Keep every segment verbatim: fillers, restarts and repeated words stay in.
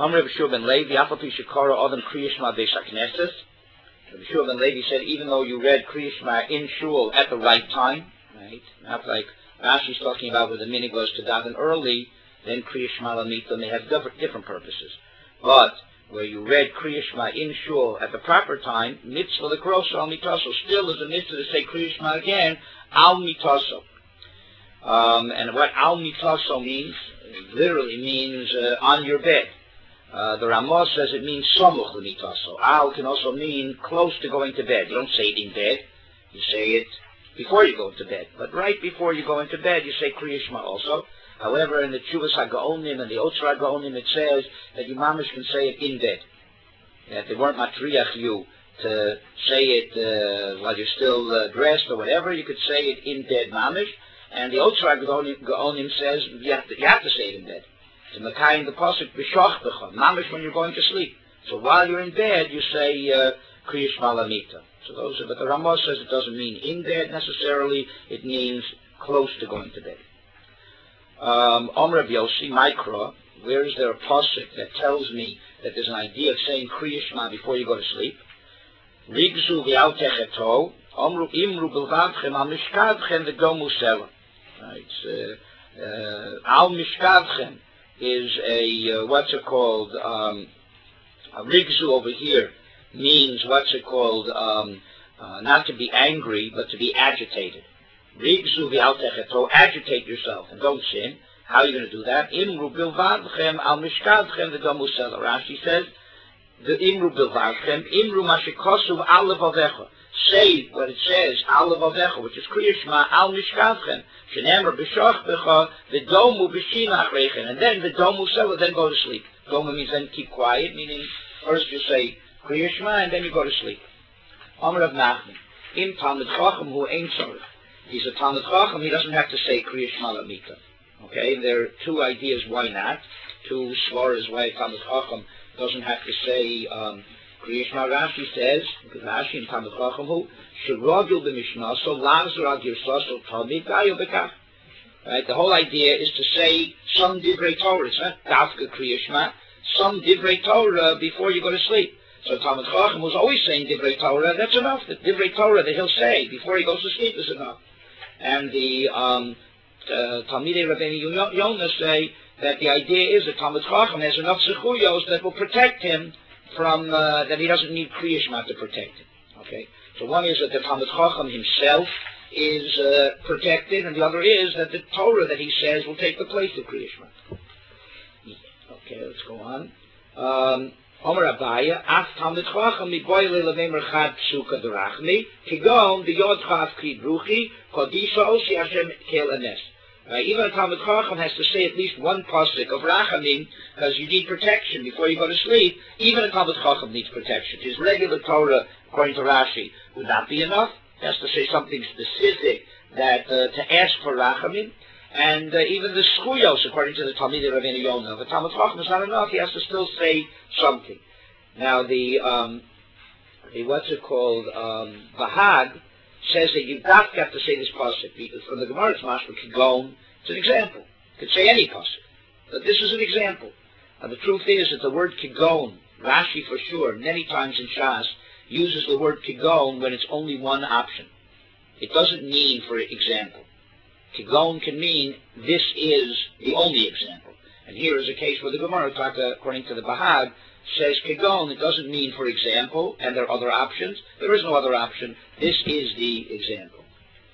Amr B'Shua ben Levi, Afapi Shekara Adam Kriyishma Beis HaKnesses. B'Shua ben Levi said, even though you read Kriyishma in Shul at the right time, right, not like Rashi's talking about where the minig was to daven early, then Kriyishma Lamita may have different, different purposes. But where you read Kriyishma in Shul at the proper time, mitzvah l'kroso al mitaso, still is a mitzvah to say Kriyishma again, al mitaso. Um, and what al mitaso means, literally means uh, on your bed. Uh, the Ramah says it means somuch l'mitaso. Al can also mean close to going to bed. You don't say it in bed. You say it before you go into bed. But right before you go into bed, you say Kriyishma also. However, in the Tshuvas HaGaonim and the Otzar HaGaonim, it says that you mamish can say it in bed. That they weren't matriach you to say it uh, while you're still uh, dressed or whatever. You could say it in bed mamish. And the Otzar HaGaonim says you have, to, you have to say it in bed. To Makai in the Pasuk, B'shoch b'cha, mamish when you're going to sleep. So while you're in bed, you say uh, Kriyishma Lamita. So those are, but the Ramah says it doesn't mean in bed necessarily. It means close to going to bed. Um, Om Rav Yossi, Mikra, where is there a pasuk that tells me that there's an idea of saying Kriyishma before you go to sleep? Rigzu v'al techeto, Omru imru b'lvavchem al mishkavchem v'domu sela. Right, uh, uh, al mishkavchem is a, uh, what's it called, um, a rigzu over here means, what's it called, um, uh, not to be angry, but to be agitated. Rigzu v'al techeto, agitate yourself and don't sin. How are you going to do that? Imru bilvadchem al mishkavchem v'domu sela. Rashi says, the imru bilvadchem, imru mashikosuv al levavecha. Say what it says, al levavecha, which is Kriyishma al mishkavchem. Shenemar b'shoch b'cha, v'domu b'shina achreichen. And then v'domu sela, then go to sleep. Domu means then keep quiet, meaning first you say Kriyishma and then you go to sleep. Amar Rav Nachman, im Talmid Chacham hu ein tzorich. He's a Talmid Chacham, he doesn't have to say Kriyishma Lamita. Okay, there are two ideas why not. Two svaras why a Talmid Chacham doesn't have to say um, Kriyishma. Rashi says, because Rashi and Talmid Chacham hu, Shirogil b'mishnaso, Lazar agirsaso, Talmid gayo bekach. Right, the whole idea is to say some divrei Torah, huh? Dafka Kriyishma, some divrei Torah before you go to sleep. So Talmid Chacham was always saying divrei Torah, that's enough. The divrei Torah that he'll say before he goes to sleep is enough. And the um, uh, Talmidei Rabbeinu Yonah say that the idea is that Talmid Chacham has enough zechuyos that will protect him from, uh, that he doesn't need Kriyishma to protect him. Okay? So one is that the Talmid Chacham himself is uh, protected, and the other is that the Torah that he says will take the place of Kriyishma. Okay, let's go on. Um, Omer Abaya, Af Talmid Chacham miboyle levemer chad psuka derachmi, kigon b'yod chav kri bruchi, kodisha osi Hashem kel anes. Even a Talmid Chacham has to say at least one pasuk of rachamim, because you need protection before you go to sleep. Even a Talmid Chacham needs protection. His regular Torah, according to Rashi, would not be enough. He has to say something specific that uh, to ask for rachamim. And uh, even the schuyos, according to the Talmidei Rabbeinu Yonah, if a Talmid Chacham is not enough, he has to still say something. Now, the, um, the what's it called, um, Bahag, says that you don't have to say this pasuk, because from the Gemara it's mashma kigon. It's an example. You could say any pasuk. But this is an example. And the truth is that the word kigon, Rashi for sure, many times in Shas, uses the word kigon when it's only one option. It doesn't mean, for example. Kigon can mean this is the only example. And here is a case where the Gemara, according to the Bahag, says kigon. It doesn't mean for example, and there are other options. There is no other option. This is the example.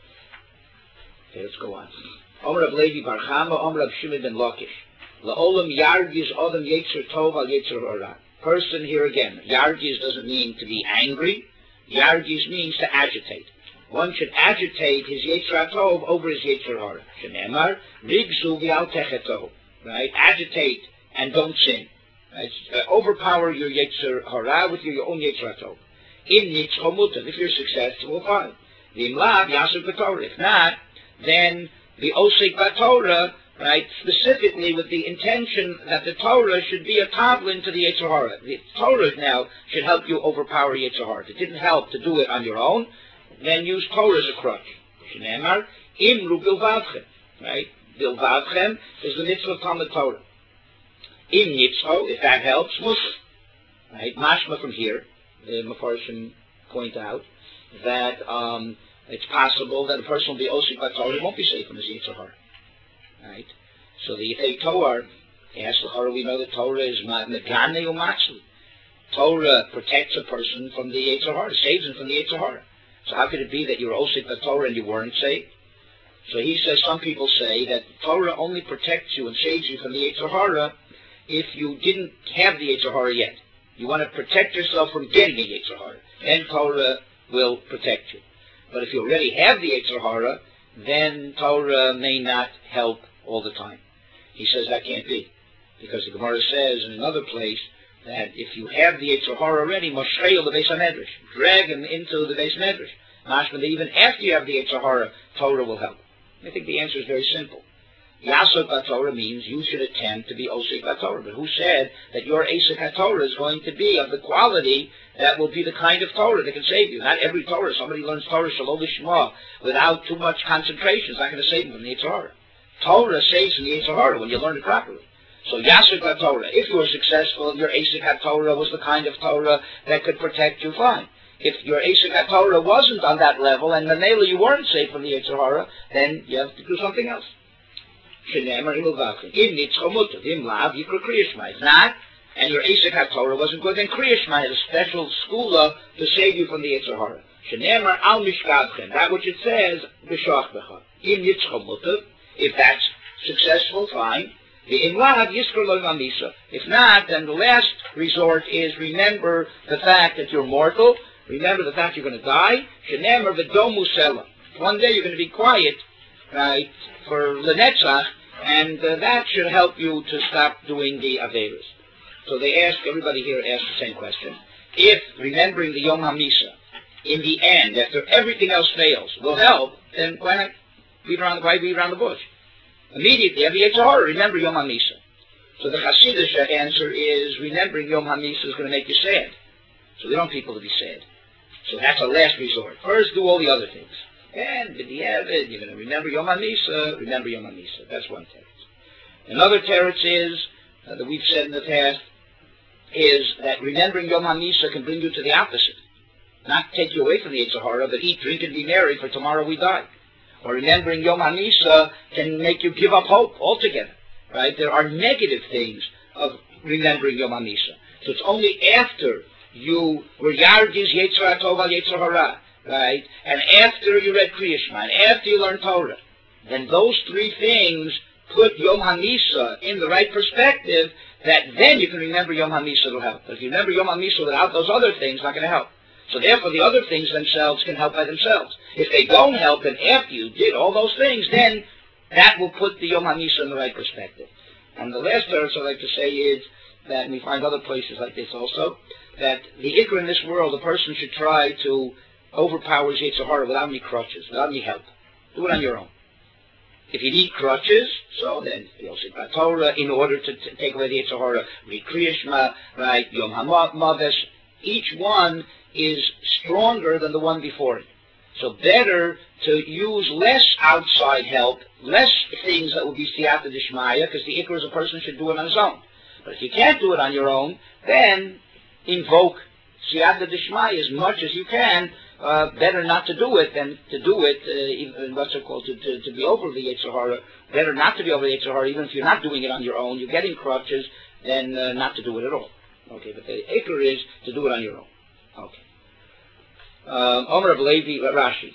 Okay, let's go on. Omer Rav Levi Bar Chama, Omer Rav Shimon ben Lakish. La'olam yargiz odom yetzer tov al yetzer hara. Person here again. Yargiz doesn't mean to be angry. Yargiz means to agitate. One should agitate his yetzer tov over his yetzer hara. Shenemar rigzu v'al techeto. Right? Agitate and don't sin. Right? Uh, overpower your yetzer hara with your, your own yetzer tov. Im nitzcho mutav. If you're successful, fine. V'im lav yasuk b'torah. If not, then the osik b'torah, right, specifically with the intention that the Torah should be a tavlin to the yetzer hara. The Torah now should help you overpower yetzer hara. If it didn't help to do it on your own, then use Torah as a crutch. Shneimar, imru bilvavchem, right? Bilvavchem is the mitzvah of Talmud Torah. Im Yitzcho, if that helps, Musa. Right? Mashma from here, the Mefarshim point out that um, it's possible that a person will be Osik Torah, won't be safe from his Yetzer Hara. Right? So the Yitei Torah, asks the Torah, we know that Torah is Megane Umatzli. Torah protects a person from the Yetzer Hara, saves him from the Yetzer Hara. So how could it be that you were Osik Torah and you weren't saved? So he says, some people say that Torah only protects you and saves you from the Yetzer Hara if you didn't have the Yetzer Hara yet. You want to protect yourself from getting a Yetzer Hara. Then Torah will protect you. But if you already have the Yetzer Hara, then Torah may not help all the time. He says that can't be. Because the Gemara says in another place that if you have the Yetzer Hara already, Moshchei the Beis HaMedrash, drag him into the Beis Medrash. Mashma, even after you have the Yetzer Hara, Torah will help. I think the answer is very simple. Yasok HaTorah means you should attempt to be Osik HaTorah. But who said that your Asik HaTorah is going to be of the quality that will be the kind of Torah that can save you? Not every Torah. Somebody learns Torah Shalom Lishma without too much concentration is not going to save him from the Yetzer Hara. Torah saves from the Yetzer Hara when you learn it properly. So Yasok HaTorah, if you were successful, your Asik HaTorah was the kind of Torah that could protect you, fine. If your Asik HaTorah wasn't on that level, and Manela you weren't safe from the Yetzer Hara, then you have to do something else. If not, and your Asik HaTorah wasn't good, then Kriya Shema is a special skula to save you from the Yetzer Hara. Al Mishkavchem, that which it says, B'shach B'cha. If that's successful, fine. If not, then the last resort is remember the fact that you're mortal. Remember the fact you're going to die. One day you're going to be quiet, right, for Lenetzach, and uh, that should help you to stop doing the Averas. So they ask, everybody here asks the same question. If remembering the Yom HaMisa, in the end, after everything else fails, will help, then why not beat around, why beat around the bush? Immediately, every Yetzer Hara, remember Yom HaMisa. So the Hasidic answer is, remembering Yom HaMisa is going to make you sad. So they don't want people to be sad. So that's a last resort. First, do all the other things. And b'diavad, you're going to remember Yom HaMisa, remember Yom HaMisa. That's one teretz. Another teretz is, uh, that we've said in the past, is that remembering Yom HaMisa can bring you to the opposite. Not take you away from the Yetzer Hara, but eat, drink, and be merry, for tomorrow we die. Or remembering Yom HaMisa can make you give up hope altogether. Right? There are negative things of remembering Yom HaMisa. So it's only after you were Yargiz Yetzer HaTov al Yetzer Hara, right? And after you read Kriya Shema, and after you learned Torah, then those three things put Yom HaMisa in the right perspective, that then you can remember Yom HaMisa will help. But if you remember Yom HaMisa without those other things, it's not going to help. So therefore the other things themselves can help by themselves. If they don't help, and after you did all those things, then that will put the Yom HaMisa in the right perspective. And the last verse I'd like to say is that, and we find other places like this also, that the ikra in this world, a person should try to overpower his Yetzer Hara without any crutches, without any help. Do it on your own. If you need crutches, so then you'll sit by Torah in order to t- take away the Yetzer Hara, read Kriya Shema, right, Yom HaMaves. Each one is stronger than the one before it. So better to use less outside help, less things that would be siyata d'shmaya, because the ikra as a person should do it on his own. But if you can't do it on your own, then invoke siyata d'shmaya as much as you can. Uh, better not to do it than to do it, uh, even, what's it called, to, to, to be over the Yetzer Hara. Better not to be over the Yetzer Hara, even if you're not doing it on your own, you're getting crutches, then uh, not to do it at all. Okay, but the ikra is to do it on your own. Okay. Omer of Levi, Rashi.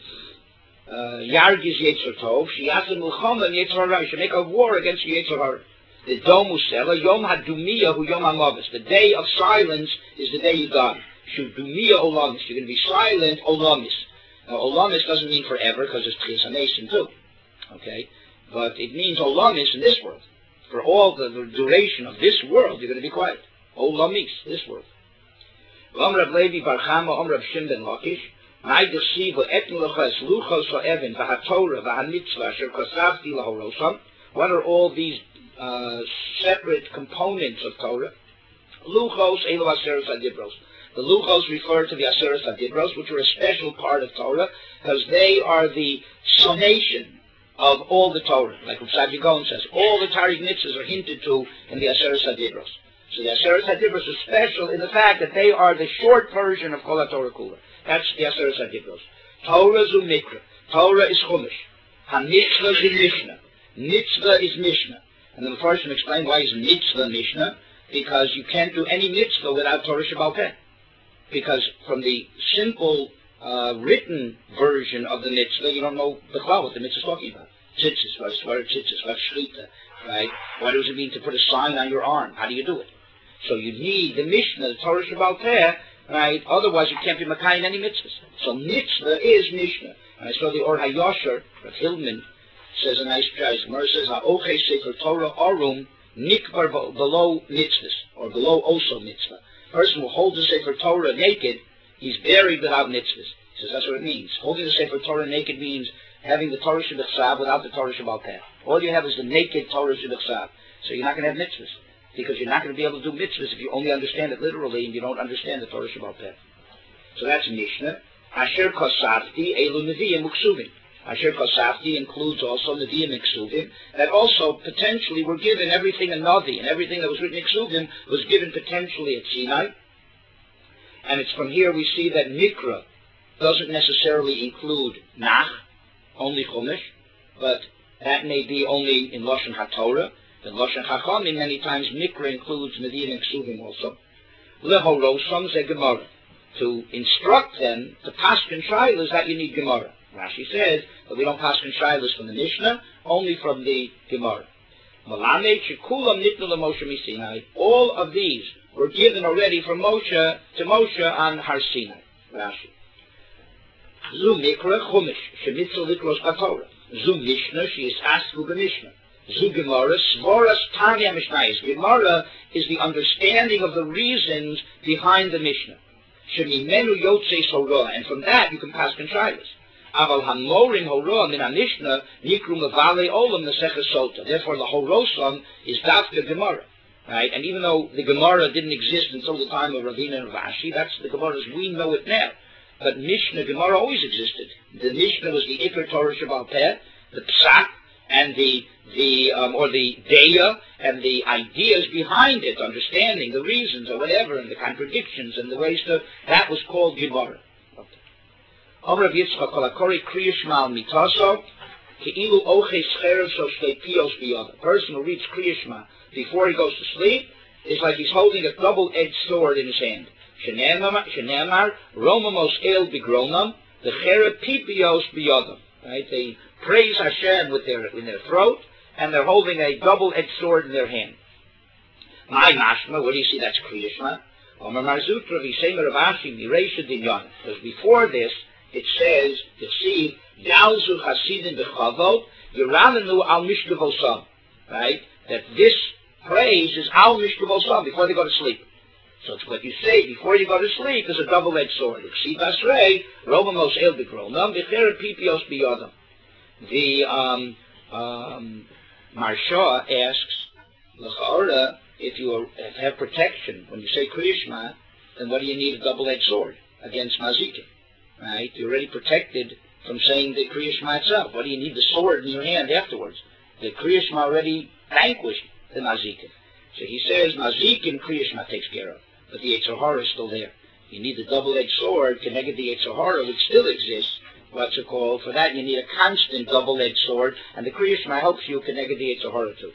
Yargiz Yetzer Tov, Shiyasa Mulchama Yetzer Hara. You should make a war against Yetzer Hara. The Domusela, Yom HaDumiya Hu Yom HaMavis. The day of silence is the day you die. Shudumiya Olamis. You're going to be silent, Olamis. Now, Olamis doesn't mean forever, because it's Tchias HaNesim too. Okay? But it means Olamis in this world. For all the, the duration of this world, you're going to be quiet. Olamis, this world. Omer of Levi Bar Chama, Omer of Shim ben Lakish, Mai desivo etnu leches luchos ha'evan v'hatorah v'hamitzvah asher kosavti lahorosam. What are all these uh, separate components of Torah? Luchos elu aseres adibros. The luchos refer to the aseres adibros, which are a special part of Torah, because they are the summation of all the Torah. Like Rav Gaon says, all the Tariq mitzvahs are hinted to in the Aseret HaDibros. So the Aseret HaDibros are special in the fact that they are the short version of Kol HaTorah Kula. That's the Aseret HaDibros. Torah zu Mikra. Torah is Chumash. Ha-mitzvah is Mishnah. Mitzvah is Mishnah. And the first one explained why is mitzvah Mishnah, because you can't do any mitzvah without Torah Shebaal Peh. Because from the simple uh, written version of the mitzvah, you don't know the klal what the mitzvah is talking about. Tzitzis, what is what tzitzis, what shlita, right? What does it mean to put a sign on your arm? How do you do it? So you need the Mishnah, the Torah Shebaal Peh, right? Otherwise you can't be makayim any mitzvahs. So mitzvah is Mishnah. And I saw the Or HaYosher, Rav Hillman, says a nice phrase. Gemara says, "Ha'ochei sefer Torah arum nikbar below mitzvahs," or below also mitzvah. A person who holds the sefer Torah naked, he's buried without mitzvahs. He says that's what it means. Holding the sefer Torah naked means having the Torah Shebechsav without the Torah Shebaal Peh. All you have is the naked Torah Shebechsav. So you're not going to have mitzvahs, because you're not going to be able to do mitzvahs if you only understand it literally and you don't understand the Torah Shebaal Peh. So that's Mishnah. Asher kosafti elu neviim uksuvim. Asher kosafti includes also neviim and ksuvim that also potentially were given. Everything in Navi and everything that was written in ksuvim was given potentially at Sinai. And it's from here we see that Mikra doesn't necessarily include Nach, only Chumash, but that may be only in Lashon HaTorah. In Lashon Chachamim, many times Mikra includes neviim and ksuvim also. Lehorosam ze Gemara. To instruct them to paskin shaylas, that you need Gemara. Rashi says that we don't paskin shaylas from the Mishnah, only from the Gemara. Malamed shekulam nitnu leMoshe miSinai. All of these were given already from Moshe to Moshe on Har Sinai. Rashi. Zu mikra chumash shemitzel likros b'Torah. Zu Mishnah she is asked for the Mishnah. Zu Gemara svoras tanya mishnayis. Gemara is the understanding of the reasons behind the Mishnah. Shemimenu yotzei hora, and from that you can pass konshaylos. Aval hamorim hora min haMishnah nikru mevale olam neseches sota. Therefore, the horosam is dafka Gemara, right? And even though the Gemara didn't exist until the time of Ravina and Rashi, that's the Gemara as we know it now. But Mishnah Gemara always existed. The Mishnah was the Iker Torah Shebaal Peh, the Psak, and the the um, or the Deya, and the ideas behind it, understanding the reasons or whatever, and the contradictions and the ways to, that was called Gemara. Amar Rav Yitzchak kol hakori kriya shema al mitaso keilu oches cherev shel shtei piyos biyad. A person who reads kriya shema before he goes to sleep is like he's holding a double-edged sword in his hand. Shenemar romamos el bigronam the cherev pipiyos biyadam. Right? They praise Hashem with their in their throat, and they're holding a double-edged sword in their hand. My mashma, what do you see? That's Kriya Shema. Because before this, it says, you see, Yalzu Hasidim B'Chavot, Yeranenu Al Mishkavosam. Right? That this praise is Al Mishkavosam, before they go to sleep. So it's what you say before you go to sleep is a double-edged sword. The um, um, Marsha asks, if you have protection, when you say Kriya Shema, then what do you need a double-edged sword against Mazikin? Right? You're already protected from saying the Kriya Shema itself. What do you need the sword in your hand afterwards? The Kriya Shema already vanquished the Mazikin. So he says Mazikin Kriya Shema takes care of, but the Yetzer Hara is still there. You need the double-edged sword connected to the Yetzer Hara, which still exists. What's it called? For that, you need a constant double-edged sword, and the Kriya Shema helps you connect the Yetzer Hara too.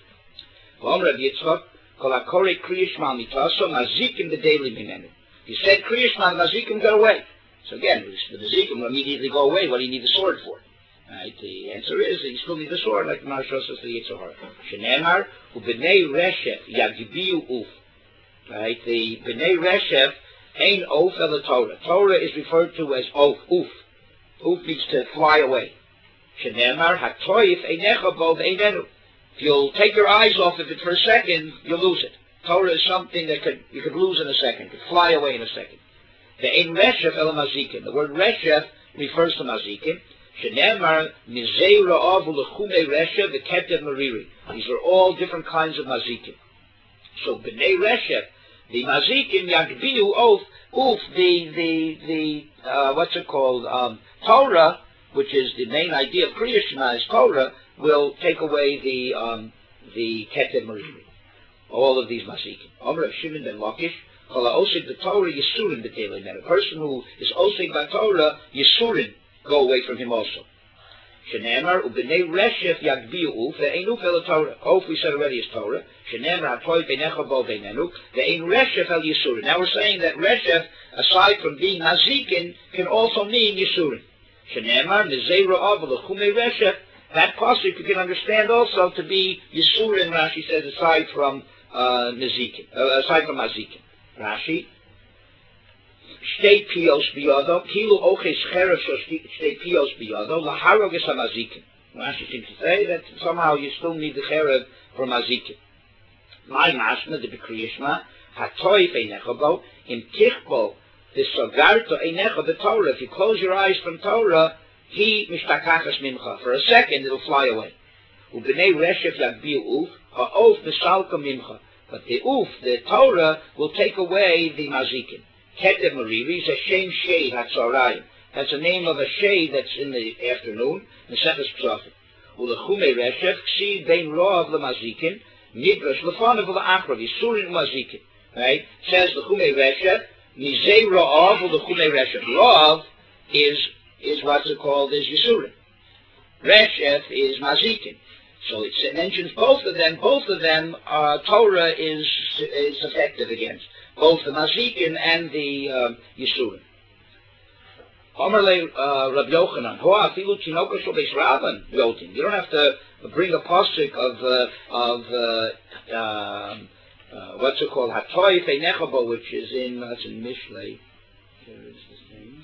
You said Kriya Shema, the Mazikim got away. So again, the Mazikim will immediately go away. What do you need the sword for? Right? The answer is that you still need the sword, like the Maharsha says to the Yetzer Hara. Shenemar u'bnei Reshef yagibiu uf. Right? The bnei Reshef ain't oaf el Torah. Torah is referred to as oaf, uf. Uf means to fly away. Shenemar hatoif einecha bo v'einenu. If you'll take your eyes off of it for a second, you'll lose it. Torah is something that could you could lose in a second, could fly away in a second. The ein Reshef el Mazikim. The word Reshef refers to Mazikim. Shenemar mizei ra'av u'lechume Reshef v'ketev mariri. These are all different kinds of Mazikim. So b'nei Reshef, the Mazikim yagbiu oaf, uf, the the the uh, what's it called? Um, Torah, which is the main idea of Kriya Shema is Torah. will take away the um, the Keter Meriri. All of these Masikin. Omer Shimon ben Lakish, Kol ha'osek b'Torah Yisurin b'Telei. Now, a person who is osek b'Torah, Yisurin go away from him also. Shenemar u'b'nei Reshef yagbiu ve'ein uf el Torah. Uf we said already is Torah. Shenemar ha'toy b'necha bo b'nenu ve'ein Reshef el Yisurin. Now we're saying that Reshef, aside from being Mazikin, can also mean Yisurin. Shenemar mizei ra'av v'lechumei Reshef. That pasuk you can understand also to be Yisurin. Rashi says aside from uh, Mazikin, uh, aside from Mazikin. Rashi. Shtei pios biyado, kilu oches cherev shtei pios biyado, laharog es hamazikin. Rashi seems to say that somehow you still need the cherev for mazikin. My masna, the bekriyishma, hatoif einecha bo, im tichbo, the sogarto einecha, the Torah. If you close your eyes from Torah, he mishtakachas mimcha. For a second, it'll fly away. Ubnei reshef yagbiu uf, ha'of misalka mimcha. But the uf, the Torah, will take away the mazikin. Keter Meriri is a shem shei hatzorayim. That's the name of a shei that's in the afternoon. Meseches Psachim. Ulechumei reshef ksi bein ro'av lemazikin nidrash lefanav la'achrav yisurin mazikin. Right? It says lechumei reshef mizei ro'av ulechumei reshef. Ro'av is is what's it called is yisurin. Reshef is mazikin. So it mentions both of them. Both of them, uh, Torah is is effective against. Both the Mazikin and the uh, Yisurin. Omerle Rabbi Yochanan, Hoa afilu tinoka shel beis Rabban yotin. You don't have to bring a pasuk of uh, of uh, uh, uh, what's it called Hatoy Feinechabo, which is in that's in Mishlei. Here is his name.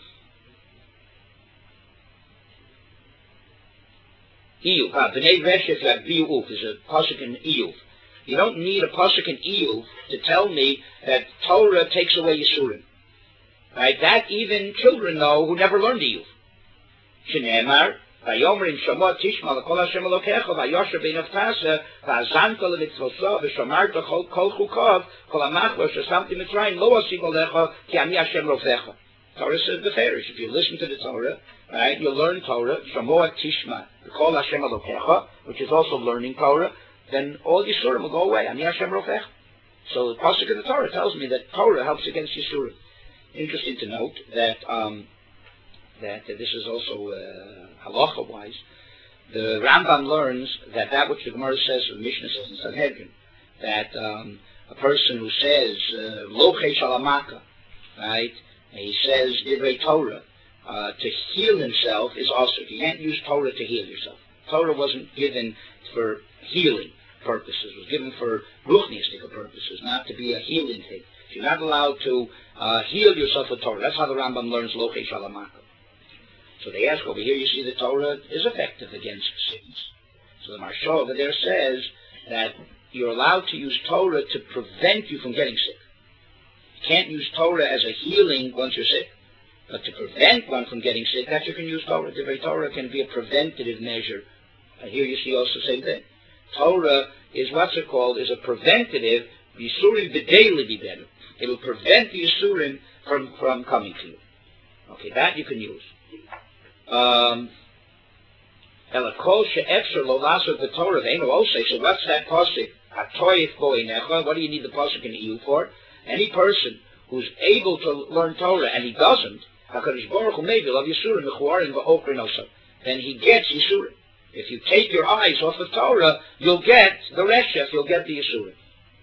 Iyuv. Ah, Bnei Reshef Yagbiu is a pasuk in Iyuv. You don't need a pasuk in Iyuv to tell me that Torah takes away Yisurim. Right? That even children know who never learned Iyuv. Shneimar, Vayomrim Shomot Tishma L'Kol Hashem Elokecha Vayosher Beinaftasa V'Azanta L'Mitzvoso V'Shomarta Kol Kol Chukav Kol HaMachlo Shesamti Mitzrayim Lo Asig Olecha Ki Ani Hashem Rofecha. Torah says the Farish. If you listen to the Torah, right, you'll learn Torah. Shomot Tishma L'Kol Hashem Elokecha, which is also learning Torah. Then all Yisurim will go away. Ani Hashem Rofech. So the pasuk in the Torah tells me that Torah helps against Yisurim. Interesting to note that um, that uh, this is also uh, halacha wise. The Rambam learns that that which the Gemara says, the Mishnah says in Sanhedrin, that um, a person who says lochei shalamaka, right? And he says divrei Torah uh, to heal himself is also. You can't use Torah to heal yourself. Torah wasn't given for healing purposes. It was given for ruchniistic purposes, not to be a healing thing. You're not allowed to uh, heal yourself with Torah. That's how the Rambam learns lochei shalamaka. So they ask over here, you see the Torah is effective against sickness. So the Maharsha over there says that you're allowed to use Torah to prevent you from getting sick. You can't use Torah as a healing once you're sick. But to prevent one from getting sick, that you can use Torah. The very Torah can be a preventative measure. And here you see also the same thing. Torah is what's it called, is a preventative, Yisurim b'daily be better. It will prevent the Yisurim from, from coming to you. Okay, that you can use. Um, so what's that pasuk? What do you need the pasuk in Iyuv for? Any person who's able to learn Torah and he doesn't, then he gets Yisurim. If you take your eyes off of Torah, you'll get the Reshef, you'll get the Yisurim.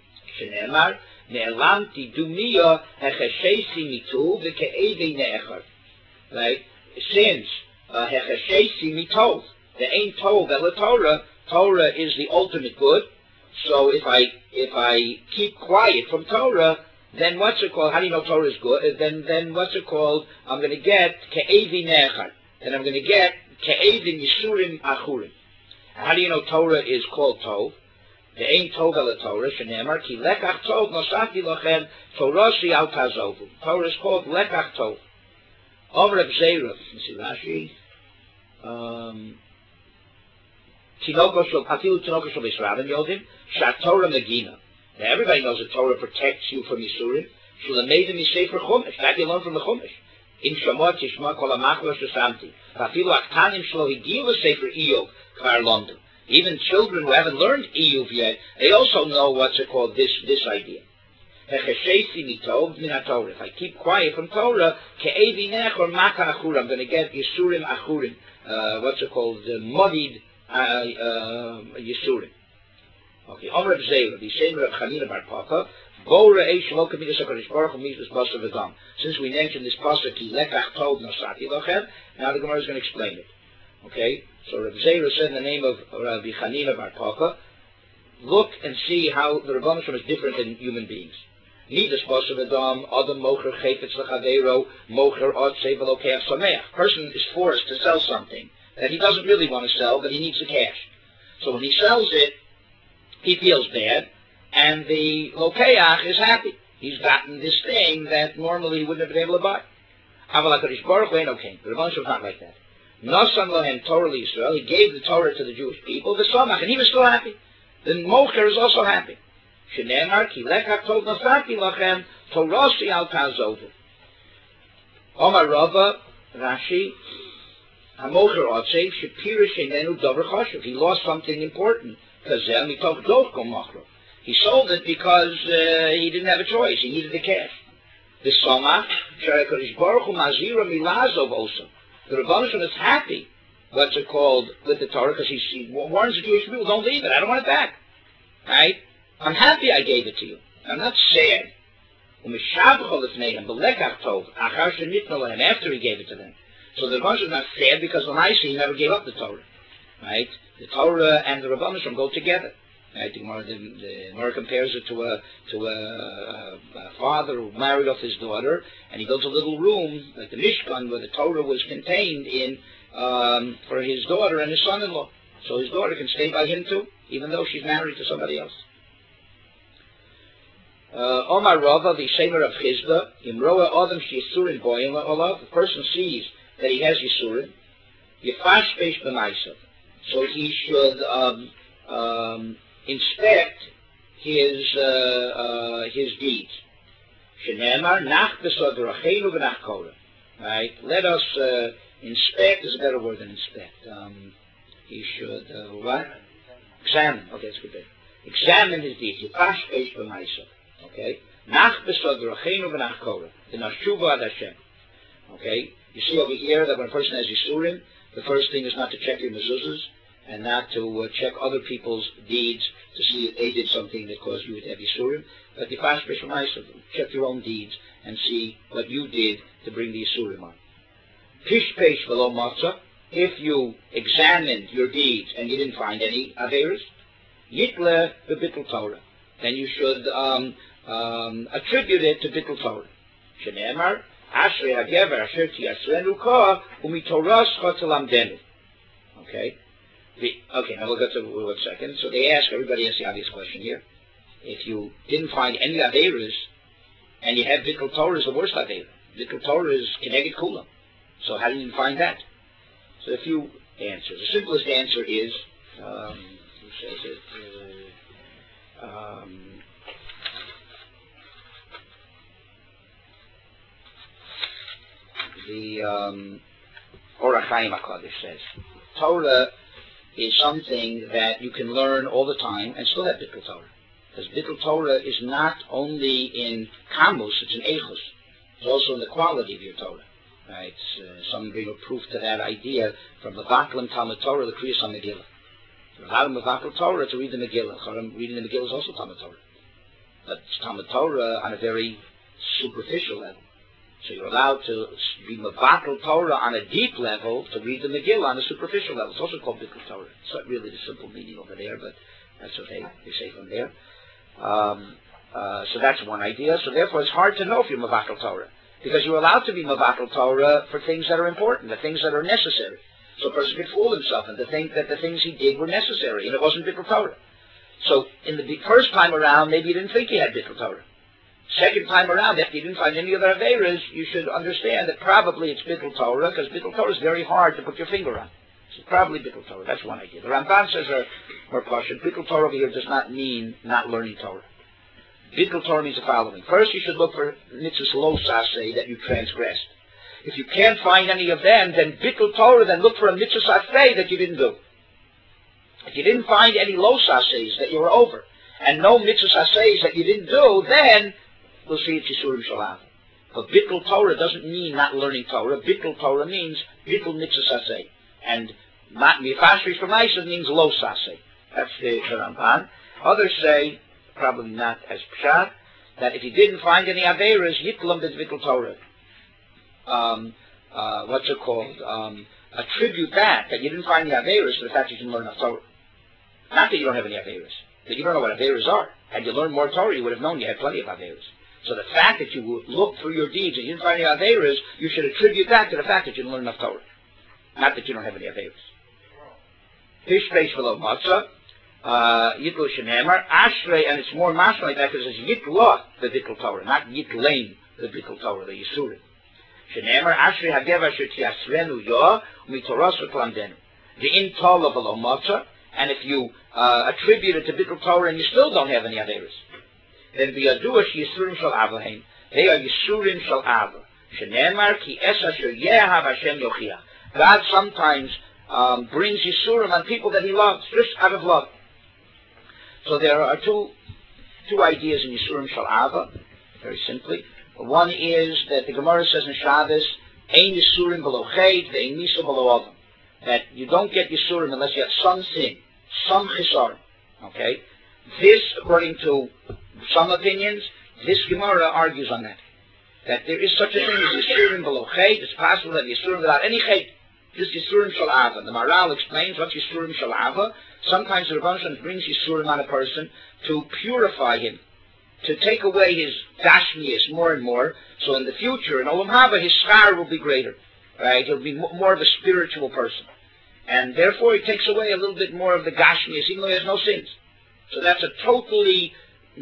Right? Since uh, the ain't tov the Torah, Torah is the ultimate good. So if I if I keep quiet from Torah, then what's it called? How do you know Torah is good? Then then what's it called? I'm going to get ke'evi ne'echad. Then I'm going to get ke'evin yisurim achurim. How do you know Torah is called tov? The ain't tov el Torah shenemar ki lekach tov nosati lochem Torasi al tazovu. Torah is called lekach tov. Over Reb Zera, you see Rashi. Um, Tinoko shel afilu tinoko shel beis Rabban yodim shaTorah megina. Now everybody knows that Torah protects you from Yisurim. Shulamedim yisefer chumash. That you learn from the chumash. In Shemot Tishma kol hamachlos shesamti. Afilu aktanim shlo higiu l'sefer Iyov kvar London. Even children who haven't learned Iyuv yet, they also know what's it called, this, this idea. If I keep quiet from Torah, I'm going to get Yisurim Achurim, uh, what's it called, uh, muddied uh, uh, Yisurim. Okay, Omer Reb Zera, the same Reb Chanina bar Papa, since we mentioned this pasuk, now the Gemara is going to explain it. Okay, so Reb Zera said in the name of Rabbi Chanina bar Papa, look and see how the Rebbeinu Shalom is different than human beings. Neither Basar Adam, Adam Mocher Chayfetz L'Chaveiro, Mocher Otzei V'Lokeach Sameach. Person is forced to sell something that he doesn't really want to sell, but he needs the cash. So when he sells it, he feels bad, and the Lokeach is happy. He's gotten this thing that normally he wouldn't have been able to buy. Aval HaKadosh Baruch Hu ain't okay. The Rebbeinu Shalom is not like that. Nasan Lohem Torah Yisrael, he gave the Torah to the Jewish people, the Samach, and he was still happy. The Mocher is also happy. Shenemar ki lekach tov nasati lachem torasi al tazovu. Omar Rava Rashi hamocher otzei shepirish enenu davar chashuv. He lost something important. Kazel mitoch dov kol machro. He sold it because uh, he didn't have a choice. He needed the cash. The Somach Sharakodesh Baruch Hu Mazira Milazov also. The Rebbeinu Shalom is happy. What's it called with the Torah? Because he, he warns the Jewish people, don't leave it. I don't want it back. Right? I'm happy I gave it to you. I'm not sad. After he gave it to them. So the Rebbeinu is not sad because when I see he never gave up the Torah. Right? The Torah and the Rebbeinu go together. Right? The Gemara, the, the Gemara compares it to a to a, a, a father who married off his daughter, and he built a little room like the Mishkan where the Torah was contained in um, for his daughter and his son-in-law. So his daughter can stay by him too, even though she's married to somebody else. Omar Rava, the Shemer of Chizda, Imroa Adam Shisurin Boyim Olav, the person sees that he has Yisurin, Yefash Peish B'maisav. So he should um, um, inspect his uh, uh, his deeds. Shenemar Nach Besod Rachenu V'Nach Korah. Right? Let us uh, inspect is a better word than inspect. Um, he should uh, what? Examine. Okay, that's good. Examine his deeds. Yefash Peish B'maisav. Okay, nach besod rachenu v'nach korah, the nashuva ad Hashem. Okay, you see over here that when a person has yisurim, the first thing is not to check your mezuzahs and not to uh, check other people's deeds to see if they did something that caused you to have yisurim, but the fast check your own deeds and see what you did to bring the yisurim on. Pish peish v'lo matzah. If you examined your deeds and you didn't find any averos, yitle b'bittul Torah. Then you should um, um, attribute it to Bittul Torah. Shenemar, Ashrei HaGever Asher Tiyasrenu Ka Umitoras Chotelamdenu. Okay. The, okay, now we'll go to one second. So they ask, everybody asks the obvious question here. If you didn't find any Averas, and you have Bittul Torah is the worst Avera. Bittul Torah is Keneged Kulam. So how do you find that? So a few answers. The simplest answer is, um, who says it? Uh, Um, the um, Orach Chaim HaKadosh says Torah is something that you can learn all the time and still have Bittul Torah. Because Bittul Torah is not only in Kamus, it's in Eichus. It's also in the quality of your Torah. Right? Uh, some bring a proof to that idea from the Vatlam Talmud Torah, the Kriyas HaMegillah. You're allowed Mevatel Torah to read the Megillah. Reading the Megillah is also Talmud Torah. But it's Talmud Torah on a very superficial level. So you're allowed to read Mevatel Torah on a deep level to read the Megillah on a superficial level. It's also called Bittul Torah. It's not really the simple meaning over there, but that's what they, they say from there. Um, uh, so that's one idea. So therefore it's hard to know if you're Mevatel Torah. Because you're allowed to be Mevatel Torah for things that are important, the things that are necessary. So a person could fool himself and to think that the things he did were necessary, and it wasn't Bittul Torah. So in the first time around, maybe you didn't think you had Bittul Torah. Second time around, if you didn't find any other Averas, you should understand that probably it's Bittul Torah, because Bittul Torah is very hard to put your finger on. So probably Bittul Torah. That's one idea. The Ramban says, or more caution, Bittul Torah over here does not mean not learning Torah. Bittul Torah means the following. First, you should look for mitzvahs lo saseh that you transgressed. If you can't find any of them, then Bittul Torah, then look for a mitzvah saseh that you didn't do. If you didn't find any lo saseis that you were over, and no mitzvah saseis that you didn't do, then we'll see it's Yisurim Shalav. But Bittul Torah doesn't mean not learning Torah. Bittul Torah means Bittul mitzvah sasei. And Mifashri Shemaisa means lo sasei. That's the, the Ramban. Others say, probably not as pshat, that if you didn't find any Averas, Yitlam bid Bittul Torah. Um, uh, what's it called? Um, attribute that, that you didn't find the Averas to the fact that you didn't learn enough Torah. Not that you don't have any Averas, that you don't know what Averas are. Had you learned more Torah, you would have known you had plenty of Averas. So the fact that you looked through your deeds and you didn't find any Averas, you should attribute that to the fact that you didn't learn enough Torah. Not that you don't have any Averas. Tishbeish v'lo matzah, Yitlu shenemar, Ashrei, and it's more masculine like that because it's Yitla, the Bittul Torah, not Yitlein, the Bittul Torah, the Yisurim. Shenemar, Ashrei hageva asher tiasrenu yoh, umitoros v'klamdenu. The in Tola v'lo matzah, and if you uh, attribute it to Bittul Torah and you still don't have any Averas, then biyadua Yisurim shel avaheim, they are Yisurim shel ava. Shenemar ki es asher yehav Hashem yochiach. God sometimes um, brings Yisurim on people that He loves, just out of love. So there are two two ideas in Yisurim Shal Ava, very simply. One is that the Gemara says in Shabbos, Ein Yisurim below Chet, Ve'ein Misa below Adam. That you don't get Yisurim unless you have some sin, some Chisarim. Okay? This, according to some opinions, this Gemara argues on that. That there is such a thing as Yisurim below Chet. It's possible that Yisurim without any Chet, just Yisurim Shal Ava. The Maral explains what's Yisurim Shal Ava. Sometimes the Rebbeinu Shalom brings Yisurim on a person to purify him, to take away his gashmias more and more. So in the future, in Olam Haba, his schar will be greater. Right? He'll be more of a spiritual person. And therefore he takes away a little bit more of the gashmias, even though he has no sins. So that's a totally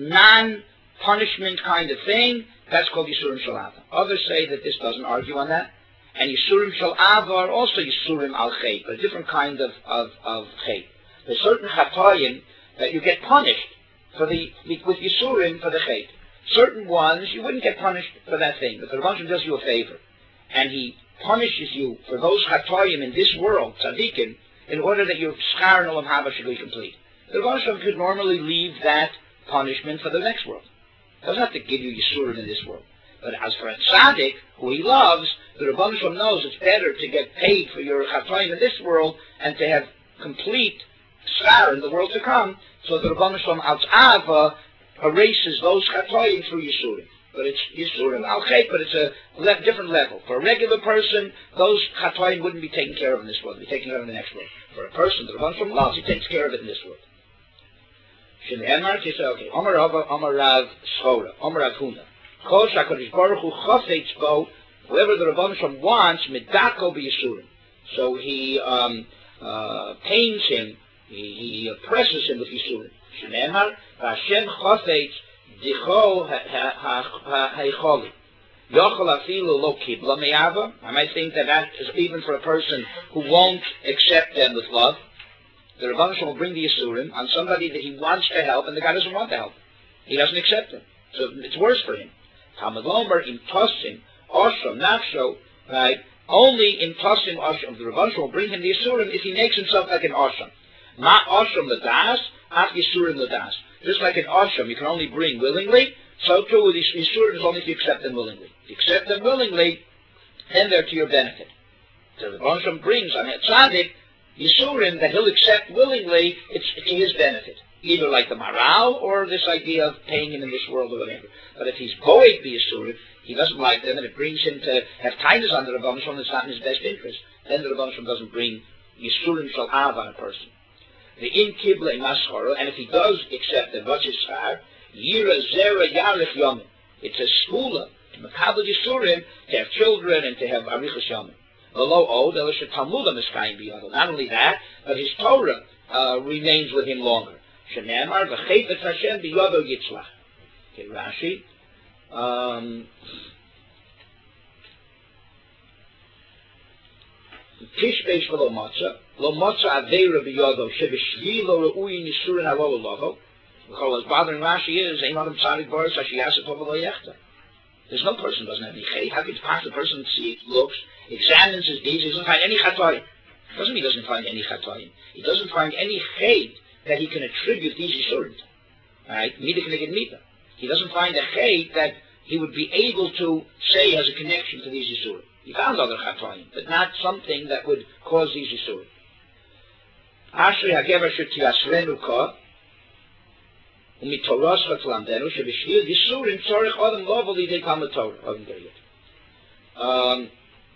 non-punishment kind of thing. That's called Yisurim Shal Ava. Others say that this doesn't argue on that. And Yisurim Shal Ava are also Yisurim al Chet, but a different kind of, of, of Chet. There's certain Chatayim that you get punished for the, with Yisurim for the Chet. Certain ones you wouldn't get punished for that thing, but the Rebbeinu does you a favor. And He punishes you for those Chatayim in this world, Tzadikim, in order that your schar and Olam Haba should be complete. The Rebbeinu could normally leave that punishment for the next world. He doesn't have to give you Yisurim in this world. But as for a tzaddik, who he loves, the Rebbeinu Shalom knows it's better to get paid for your chatayim in this world and to have complete schar in the world to come. So the Rebbeinu Shalom al ava erases those chatayim through Yisurim. But it's Yisurim al chet, but it's a le- different level. For a regular person, those chatayim wouldn't be taken care of in this world. They'd be taken care of in the next world. For a person, the Rebbeinu Shalom loves, he takes care of it in this world. Shneimar, he said, okay, Omar Rav, Omar Rav Schora, Omar Rav Huna. Whoever the Rebbeinu Shalom wants, medako b'Yisurim. So he um, uh, pains him, he, he oppresses him with Yisurim. Shneimar, Hashem chafetz dicho ha'echoli. Yochel afilu lo kibla me'ava. I might think that that is even for a person who won't accept them with love. The Rebbeinu Shalom will bring the Yisurim on somebody that he wants to help, and the guy doesn't want to help. He doesn't accept them. So it's worse for him. Talmud Lomer in Tosim, Osham, Nafsho, right? Only in Tosim, Osham, the Rebbeinu will bring him the Yisurim if he makes himself like an Osham. Ma Osham Ladas, Af Yisurim Ladas. Just like an Osham, you can only bring willingly, so too with these Yisurim is only if you accept them willingly. If you accept them willingly, then they're to your benefit. So the Rebbeinu brings on a tzaddik Yisurim that he'll accept willingly, it's to his benefit. Either like the Maral or this idea of paying him in this world or whatever. But if he's boeg b'Yisurim, he doesn't like them, and it brings him to have kindness on the Rebbeinu Shalom that's not in his best interest, then the Rebbeinu Shalom doesn't bring Yisurim Shal Av on a person. The in Kibla Maschara, and if he does accept them, what's his schar? Yira Zera Yarech Yomim. It's a skula, to Makabel Yisurim, to have children and to have Arichas Yomim. Below O, there is a Talmudah Miskayim B'Yadol. Not only that, but his Torah uh, remains with him longer. Shenemar v'chayvet Hashem b'yodo yitzlach. Okay, Rashi. Um, Tishbeish v'lo matzah, lo matzah aveira b'yodo shebeshvi lo reuyin yisurin alo lovo. Because bothering Rashi is, ein adam tzadik boris hashiyasa tova lo yechta. There's no person who doesn't have any chet. How could the person see, looks, examines his deeds, he doesn't find any chatayim? Doesn't mean he doesn't find any chatoim. He doesn't find any chet that he can attribute these yisurim to. Right? Mida connected mida. He doesn't find a chet that he would be able to say has a connection to these yisurim. He found other chatoim, but not something that would cause these yisurim. Ashrei hagever shetiasrenu ka umitoros v'tlamdenu shebishvil yisurim tzorich adam lo v'lidei talmud Torah. Adam there yet. Um.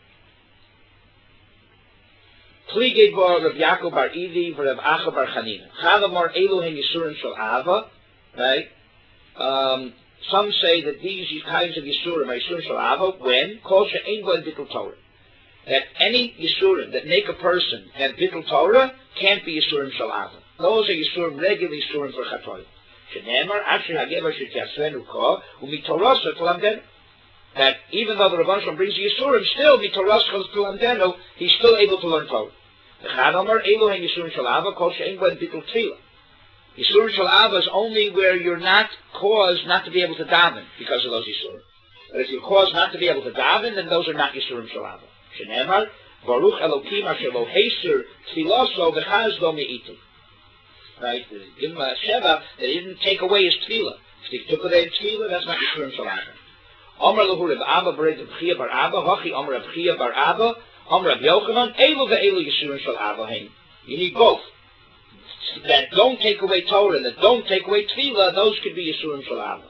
Pligei bar Rav Yaakov bar Idi v'Rav Acha bar Chanina. Chalamar Elohim yisurim shel Ava. Right. Um. Some say that these kinds of yisurim are yisurim shel Ava when kol she'ein bo bittul Torah. That any yisurim that make a person have bittul Torah can't be yisurim shel Ava. Those are yisurim, regular yisurim for chatoim. Shenemar asher hagever shetiasrenu ka umitorasa t'lamdenu. That even though the Rebbeinu Shalom brings the yisurim, still mitorasa t'lamdenu, he's still able to learn Torah. The Chadamar Elohim yisurim shel Ava kol she'ein bo bittul tefillah. Yisurim shel Ava is only where you're not caused not to be able to daven because of those yisurim. But if you're caused not to be able to daven, then those are not yisurim shel Ava. Shenemar Baruch Elokim asher lo heiser tfilaso v'chaz lo me'itim. Right? Give him a sheva that he didn't take away his tefillah. If he took away his tefillah, that's not yisurim shel Ava. Omer lahu Reb Abba b'rei Reb Chia bar Abba, hachi Omer Reb Chia bar Abba, Omer Reb Yochanan, elu ve'elu yisurim shel Ava hein. You need both. That don't take away Torah, that don't take away tefillah, those could be yisurim shel Ava.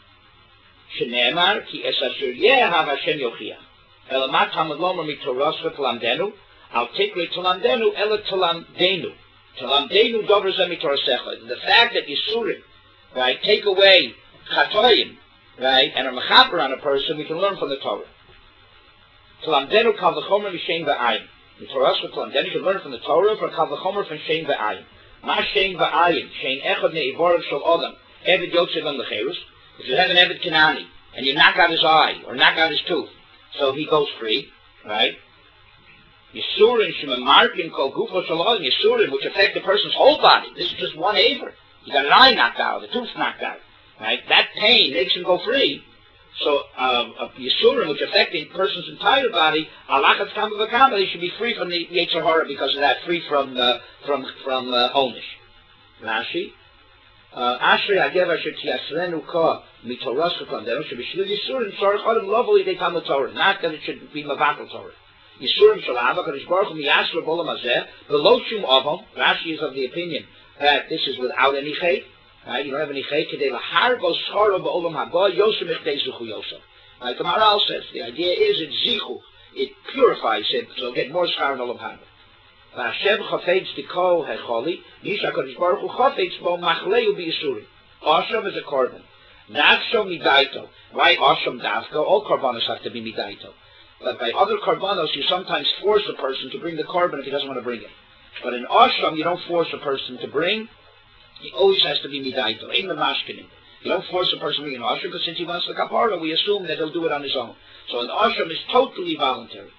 Shenemar ki es asher yehav Hashem yochiach. Elamat hamad lomer mitorascha t'lamdenu, al tikre t'lamdenu ela t'lamdenu. T'lamdenu dover zeh mitorasecha. The fact that yisurim, right, take away chatoim, right, and are mechaper on a person, we can learn from the Torah. T'lamdenu kal v'chomer m'shein v'ayin. Mitorascha t'lamdenu, you can learn from the Torah, for kal v'chomer from shein v'ayin. Ma shein v'ayin, shein echad ne'ivorav shel odam, eved yotzev on lecherus. If you have an eved Kenani, and you knock out his eye, or knock out his tooth, so he goes free, right? Yisurim shemamarkin kol gufo shel odam, yisurim, which affect the person's whole body. This is just one aver. You got an eye knocked out, the tooth knocked out, right? That pain makes him go free. So, um, a yisurim, which affect the person's entire body, alachat kama v'kama, they should be free from the Yetzer Hara because of that, free from uh, from from uh, Onish. Rashi, Ashrei hagever asher tiasrenu ka mitorascha t'lamdenu shebishvil yisurim tzorich adam lo v'lidei talmud Torah. Not that it should be mavatal Torah. Yisurim shel Ava, Kadosh Baruch Hu miyasra b'olam hazeh v'lo shum avom. Rashi is of the opinion that this is without any chet. Right? You don't have any chet. Kedei laharbo scharo b'olam haba yosem echdei zuchu yosem. Like the Maharal says, the idea is it zichu, it purifies him, so get more schar in olam haba. Hashem chafetz diko hecholi, Yisha Kadosh Baruch Hu chafetz bo machleu b'yisurim. Asham is a korban. Nafsho midaito. Why asham dafka? All korbanos have to be midaito. But by other korbanos, you sometimes force a person to bring the korban if he doesn't want to bring it. But in asham, you don't force a person to bring. He always has to be midaito. In the mashkinim. You don't force a person to bring an asham because since he wants the kapara, we assume that he'll do it on his own. So an asham is totally voluntary.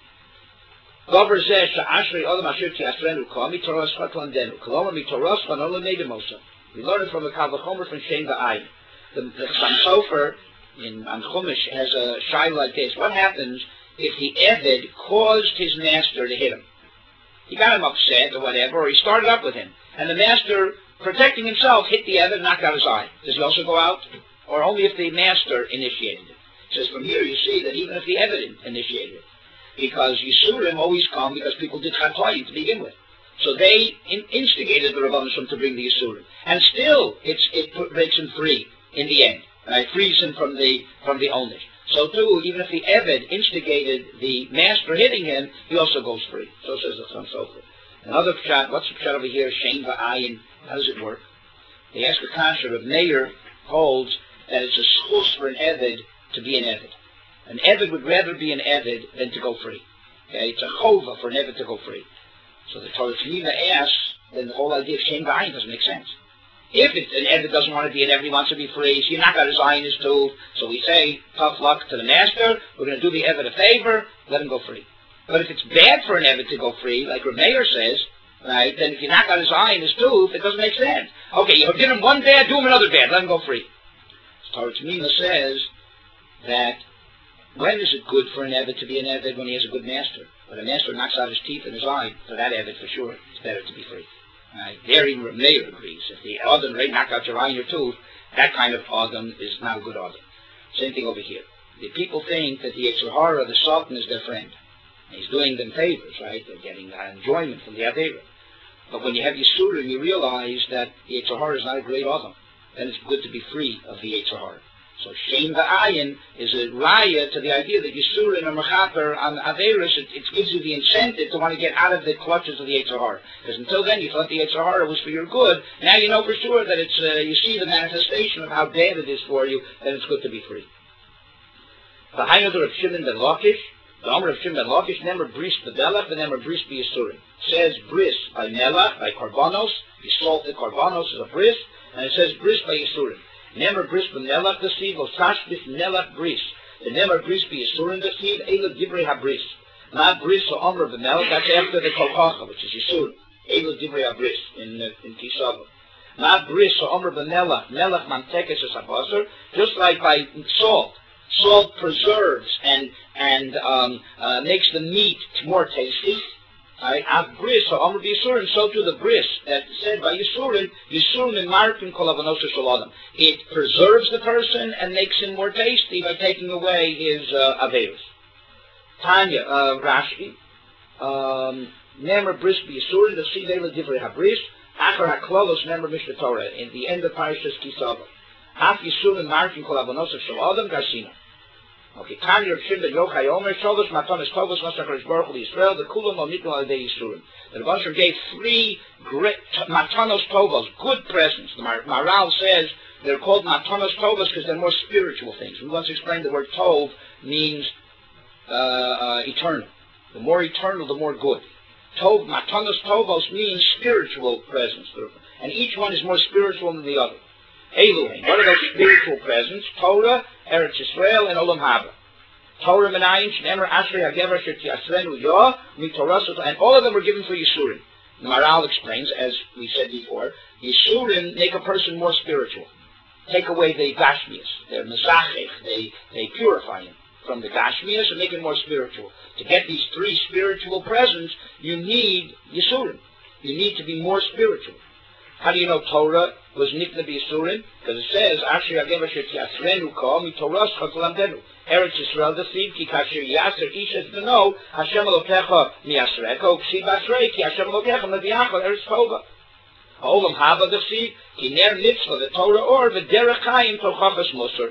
We learn it from the Kavachomer from Shein V'ayin. The, the Chassam Sofer in on Chumash has a shayla like this. What happens if the Eved caused his master to hit him? He got him upset or whatever, or he started up with him. And the master, protecting himself, hit the Eved and knocked out his eye. Does he also go out? Or only if the master initiated it? It says from here you see that even if the Eved initiated it. Because Yisurim always come because people did Chatoyim to begin with. So they in instigated the Rebbeinu Shalom to bring the Yisurim. And still, it's, it put, makes him free in the end. Right? Frees him from the from the Onish. So too, even if the Eved instigated the master hitting him, he also goes free. So says the Chassam Sofer. Another pshat, what's the pshat over here? Shein v'ayin. How does it work? They ask a kasha, Rav Meir holds that it's a schus for an Eved to be an Eved. An Eved would rather be an Eved than to go free. Okay? It's a chova for an Eved to go free. So the Torah Shlima asks, then the whole idea of Shein v'ayin doesn't make sense. If it's an Eved doesn't want to be an Eved, he wants to be free, so you knock out his eye in his tooth, so we say, tough luck to the master, we're going to do the Eved a favor, let him go free. But if it's bad for an Eved to go free, like Rav Meir says, right, then if you knock out his eye in his tooth, it doesn't make sense. Okay, you did him one bad, do him another bad, let him go free. So Torah Shlima says that when is it good for an Eved to be an Eved? When he has a good master. But a master knocks out his teeth and his eye, for that Eved for sure, it's better to be free. Right? There even Reb Meir agrees. If the Adam right knock out your eye and your tooth, that kind of Adam is not a good Adam. Same thing over here. The people think that the Yetzer Hara, the Sultan, is their friend. And he's doing them favors, right? They're getting uh, enjoyment from the Avera. But when you have Yisurim, you realize that the Yetzer Hara is not a great Adam. Then it's good to be free of the Yetzer Hara. So Shem V'ayin is a raya to the idea that Yisurim and Mechaper on Averis, it, it gives you the incentive to want to get out of the clutches of the Yetzer Hara. Because until then you thought the Yetzer Hara was for your good. Now you know for sure that it's, uh, you see the manifestation of how bad it is for you, then it's good to be free. The Hayyad of Shimon ben Lakish, the Omer of Shimon ben Lakish, never bris b'delach, and never bris b'yisurim. Says bris by melach, by karbanos, you salt the karbanos is a bris, and it says bris by yisurim. Never bris b'melach the seed, or tashbis melach bris. The never bris b'yisurim the seed, ela divrei habris. Not bris or Omer b'melach, that's after the kolkacha, which is yisurim. Ela divrei habris in uh, in Kisava. Not bris or Omer b'melach, melach mantekes is habasar, just like by salt. Salt preserves and and um, uh, makes the meat more tasty. Right? Av bris or Amr b'Yisurim, so to the bris that said by Yisurim, Yisurim and Markin kolavanosa shalom. It preserves the person and makes him more tasty by taking away his uh, averos. Tanya, uh, Rashi, Nemer bris b'Yisurim, the seed ela divrei habris, achar haklolos nemer mishna Torah, in the end of Parashas Kisava. Af Yisurim Markin kolavanosa shalom, Garsina. Okay, Tanya of Shimon Yochai Omer, Sholos Matanis Tovos Masacharish Baruch Hu Yisrael, the Kulam Al Nikol Al Dei Yisurim. The Rebbe gave three great Matanos Tovos, good presents. The Maral says they're called Matanos Tovos because they're more spiritual things. We once explained the word Tov means uh, uh, eternal. The more eternal, the more good. Tov, Matanos Tovos means spiritual presents. And each one is more spiritual than the other. Eluim. What are those spiritual presents? Torah, Eretz Yisrael, and Olam Haba. Torah Menayim, Shnemer Ashrei Hagever Shetiasrenu Yah, Mitorasot, and all of them were given for Yisurim. The Maral explains, as we said before, Yisurim make a person more spiritual. Take away the Gashmias. They're Mezachech. They, they purify him from the Gashmias and make him more spiritual. To get these three spiritual presents, you need Yisurim. You need to be more spiritual. How do you know Torah was nikna b'yisurim? Because it says, Asher Hagever Shetiasrenu Ka, Mitoras Chatalamdenu. Eretz Yisrael the seed, Ki Kasher Yaser Ishes Beno, Hashem Elokecha Miasreko, Ksi Basrei, Ki Hashem Elokecha Meviachal Eretz Tova. Olam Haba the seed, Ki Ner Mitzvah, the Torah, or the Derech Chaim Tochachas Musar.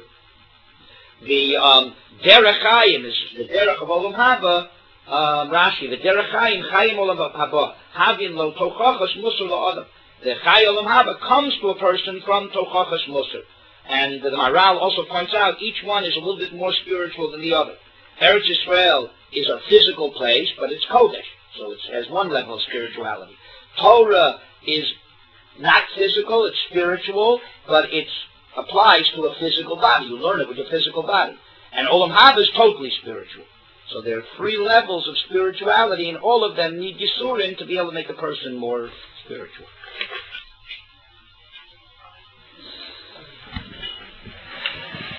The um, Derech Chaim is the Derech of Olam Haba, um, Rashi, the Derech Chaim, Chaim Olam Haba, Havin Lo Tochachas Musar Lo Adam. The Chai Olam Haba comes to a person from Tochachas Musar. And the Maral also points out each one is a little bit more spiritual than the other. Eretz Yisrael is a physical place, but it's Kodesh, so it has one level of spirituality. Torah is not physical, it's spiritual, but it applies to a physical body. You learn it with your physical body. And Olam Haba is totally spiritual. So there are three levels of spirituality, and all of them need Yisurim to be able to make a person more spiritual.